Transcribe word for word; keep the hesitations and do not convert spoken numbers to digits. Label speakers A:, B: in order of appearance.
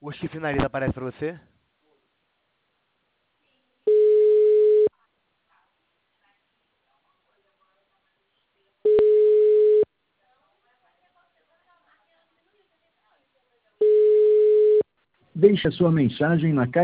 A: O chifre nariz aparece pra você?
B: Deixe a sua mensagem na caixa